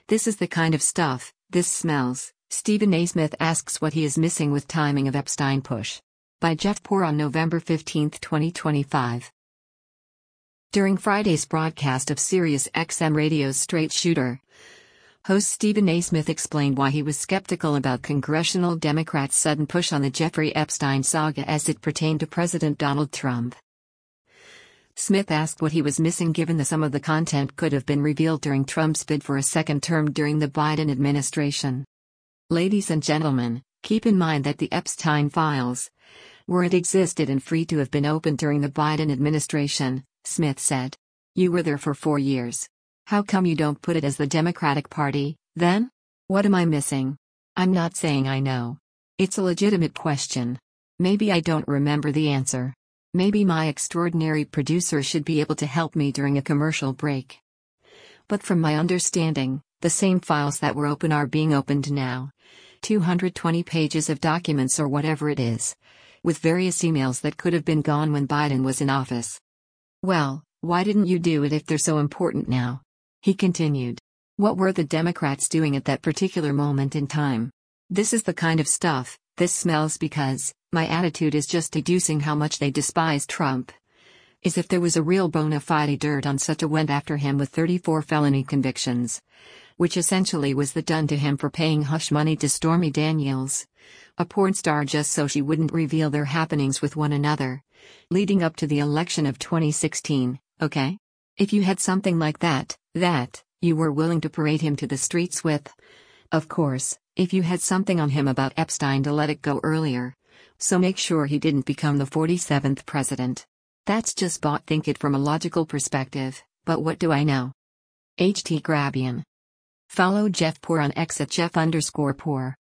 This is the kind of stuff, this smells. Stephen A. Smith asks what he is missing with timing of Epstein push. By Jeff Poor on November 15, 2025. During Friday's broadcast of Sirius XM Radio's Straight Shooter, host Stephen A. Smith explained why he was skeptical about congressional Democrats' sudden push on the Jeffrey Epstein saga as it pertained to President Donald Trump. Smith asked what he was missing given that some of the content could have been revealed during Trump's bid for a second term during the Biden administration. Ladies and gentlemen, keep in mind that the Epstein files, where it existed and free to have been opened during the Biden administration, Smith said. You were there for 4 years. How come you don't put it as the Democratic Party, then? What am I missing? I'm not saying I know. It's a legitimate question. Maybe I don't remember the answer. Maybe my extraordinary producer should be able to help me during a commercial break. But from my understanding, the same files that were open are being opened now. 220 pages of documents or whatever it is. With various emails that could have been gone when Biden was in office. Well, why didn't you do it if they're so important now? He continued. What were the Democrats doing at that particular moment in time? This is the kind of stuff, this smells because, my attitude is just deducing how much they despise Trump. As if there was a real bona fide dirt on such a went after him with 34 felony convictions. Which essentially was the done to him for paying hush money to Stormy Daniels, a porn star, just so she wouldn't reveal their happenings with one another, leading up to the election of 2016, okay? If you had something like that, you were willing to parade him to the streets with. Of course, if you had something on him about Epstein to let it go earlier. So make sure he didn't become the 47th president. That's just think it from a logical perspective, but what do I know? H.T. Grabian. Follow Jeff Poor on X at Jeff_Poor.